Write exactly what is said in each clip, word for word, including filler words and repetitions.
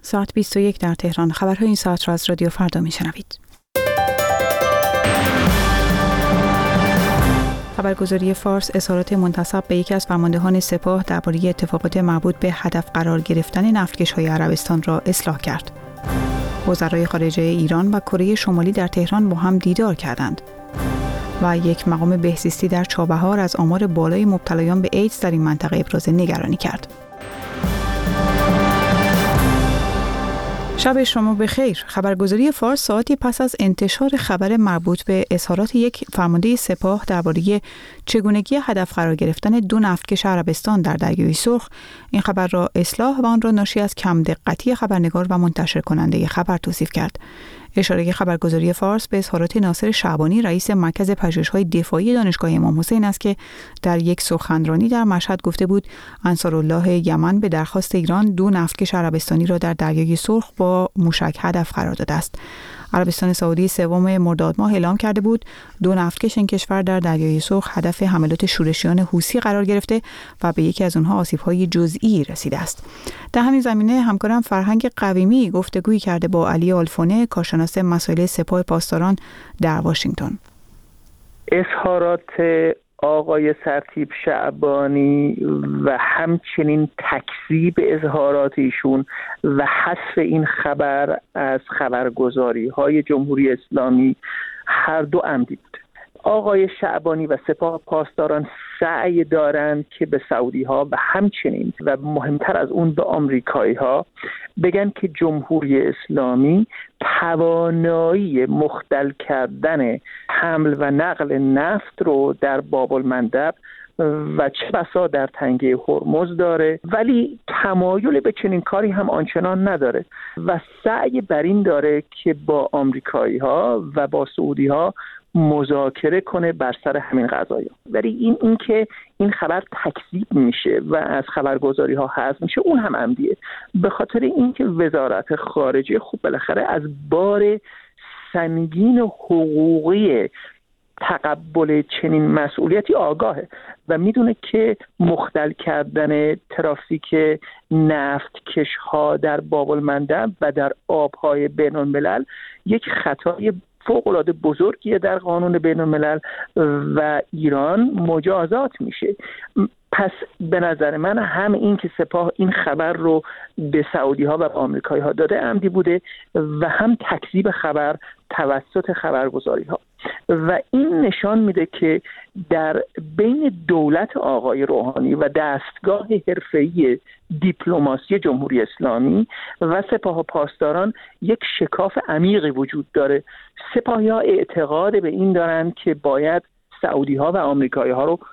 ساعت بیست و یک در تهران. خبرهای این ساعت را از رادیو فردا میشنوید. خبرگزاری فارس اظهارات منتسب به یکی از فرماندهان سپاه درباره اتفاقات مربوط به هدف قرار گرفتن نفتکش‌های عربستان را اصلاح کرد. وزرای خارجه ایران و کره شمالی در تهران با هم دیدار کردند. و یک مقام بهزیستی در چابهار از آمار بالای مبتلایان به ایدز در این منطقه ابراز نگرانی کرد. شب شما بخیر. خبرگزاری فارس ساعتی پس از انتشار خبر مربوط به اظهارات یک فرمانده سپاه درباره چگونگی هدف قرار گرفتن دو نفتکش عربستان در دریای سرخ، این خبر را اصلاح و آن را ناشی از کم دقتی خبرنگار و منتشر کننده خبر توصیف کرد. اشاره خبرگزاری فارس به اظهارات ناصر شعبانی رئیس مرکز پژوهش‌های دفاعی دانشگاه امام حسین است که در یک سخنرانی در مشهد گفته بود انصارالله یمن به درخواست ایران دو نفتکش عربستانی را در دریای سرخ با موشک هدف قرار داده است. عربستان سعودی سوم مرداد ماه اعلام کرده بود دو نفتکش این کشور در دریای سرخ هدف حملات شورشیان حوثی قرار گرفته و به یکی از آنها آسیب‌های جزئی رسیده است. در همین زمینه همکارم فرهنگ قویمی گفتگویی کرده با علی آلفونه، کارشناس مسائل سپاه پاسداران در واشنگتن. اظهارات آقای سرتیپ شعبانی و همچنین تکذیب اظهارات ایشون و حذف این خبر از خبرگزاری‌های جمهوری اسلامی هر دو عمدی بود. آقای شعبانی و سپاه پاسداران سعی دارند که به سعودی‌ها و همچنین و مهمتر از اون به آمریکایی‌ها بگن که جمهوری اسلامی توانایی مختل کردن حمل و نقل نفت رو در باب‌المندب و چه بسا در تنگه هرمز داره، ولی تمایل به چنین کاری هم آنچنان نداره و سعی بر این داره که با آمریکایی‌ها و با سعودی‌ها مذاکره کنه بر سر همین قضایا. ولی این این که این خبر تکذیب میشه و از خبرگزاری ها حذف میشه اون هم عمدیه، به خاطر اینکه وزارت خارجه خوب بالاخره از بار سنگین حقوقی تقبل چنین مسئولیتی آگاهه و میدونه که مختل کردن ترافیک نفتکش ها در باب‌المندب و در آبهای بین الملل یک خطای فوق‌العاده بزرگیه در قانون بین الملل و ایران مجازات میشه. پس به نظر من هم این که سپاه این خبر رو به سعودی ها و آمریکایی ها داده عمدی بوده و هم تکذیب خبر توسط خبرگزاری ها و این نشان میده که در بین دولت آقای روحانی و دستگاه حرفه‌ای دیپلماسی جمهوری اسلامی و سپاه و پاسداران یک شکاف عمیقی وجود داره. سپاهی ها اعتقاد به این دارند که باید سعودی ها و آمریکایی ها رو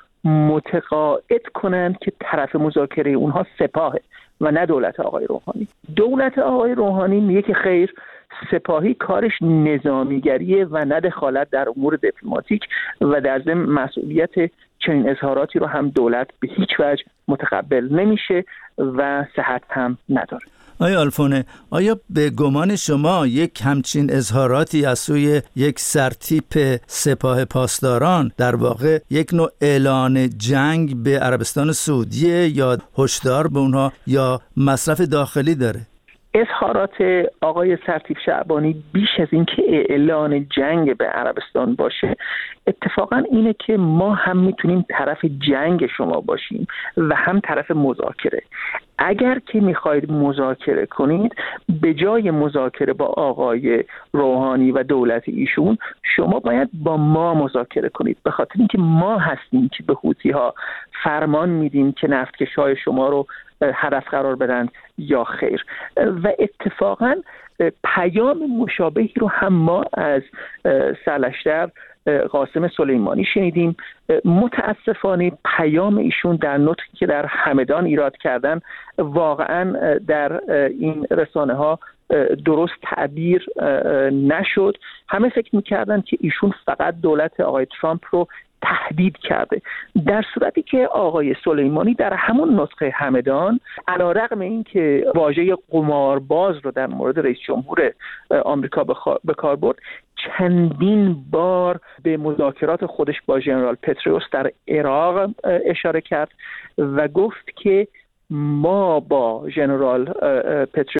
متقاعد کنند که طرف مذاکره اونها سپاهه و نه دولت آقای روحانی. دولت آقای روحانی میگه که خیر، سپاهی کارش نظامیگریه و نه دخالت در امور دیپلماتیک و در ضمن مسئولیت چنین اظهاراتی رو هم دولت به هیچ وجه متقبل نمیشه و صحت هم نداره. آیا آلفونه، آیا به گمان شما یک همچین اظهاراتی از سوی یک سرتیپ سپاه پاسداران در واقع یک نوع اعلان جنگ به عربستان سعودی یا هشدار به اونها یا مصرف داخلی داره؟ اظهارات آقای سرتیپ شعبانی بیش از این که اعلان جنگ به عربستان باشه، اتفاقا اینه که ما هم میتونیم طرف جنگ شما باشیم و هم طرف مذاکره. اگر که میخواید مذاکره کنید، به جای مذاکره با آقای روحانی و دولت ایشون، شما باید با ما مذاکره کنید، به خاطر اینکه ما هستیم که به حوثی ها فرمان میدیم که نفتکش‌های شما رو هدف قرار بدن یا خیر. و اتفاقا پیام مشابهی رو هم ما از سرلشکر قاسم سلیمانی شنیدیم. متاسفانه پیام ایشون در نطقی که در همدان ایراد کردن واقعا در این رسانه ها درست تعبیر نشد. همه فکر میکردن که ایشون فقط دولت آقای ترامپ رو تهدید کرده، در صورتی که آقای سلیمانی در همون نطق همدان علیرغم این که واژه قمارباز رو در مورد رئیس جمهور آمریکا به کار برد، چندین بار به مذاکرات خودش با ژنرال پتروس در عراق اشاره کرد و گفت که ما با ژنرال پتروس